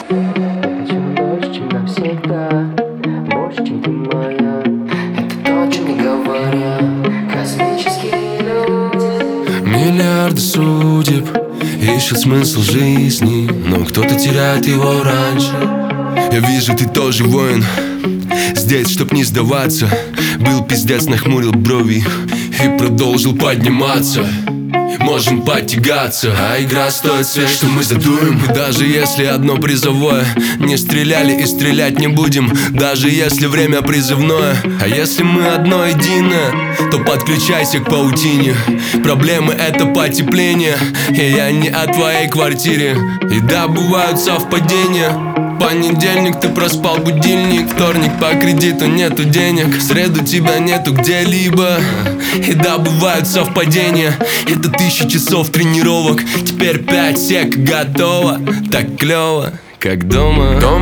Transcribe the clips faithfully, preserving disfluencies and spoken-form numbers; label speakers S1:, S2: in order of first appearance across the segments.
S1: хочу больше, чем навсегда, больше, чем ты моя. Это то, о чем не говорят космические люди.
S2: Миллиарды судеб ищут смысл жизни, но кто-то теряет его раньше. Я вижу, ты тоже воин, здесь, чтоб не сдаваться. Был пиздец, нахмурил брови и продолжил подниматься. Можем потягаться, а игра стоит свеч, что мы задуем. И даже если одно призовое, не стреляли и стрелять не будем. Даже если время призывное, а если мы одно единое, то подключайся к паутине. Проблемы — это потепление, и я не о твоей квартире. И да, бывают совпадения. Понедельник ты проспал будильник, вторник по кредиту нету денег, в среду тебя нету где-либо. И да, бывают совпадения. Это тысячи часов тренировок, теперь пять сек готово. Так клево, как дома. Дом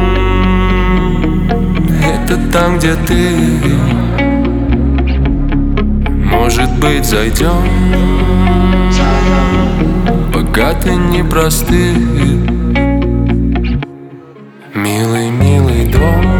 S2: — это там, где ты. Может быть, зайдем, пока ты не простыл. Милый, милый дом.